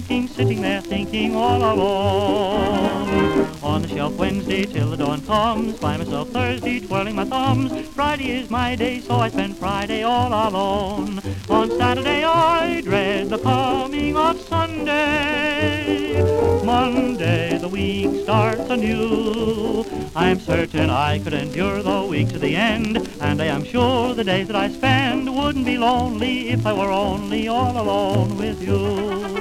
thinking, sitting there thinking all alone. On the shelf Wednesday till the dawn comes, by myself Thursday twirling my thumbs. Friday is my day, so I spend Friday all alone. On Saturday I dread the coming of Sunday. Monday the week starts anew. I am certain I could endure the week to the end, and I am sure the days that I spend wouldn't be lonely if I were only all alone with you.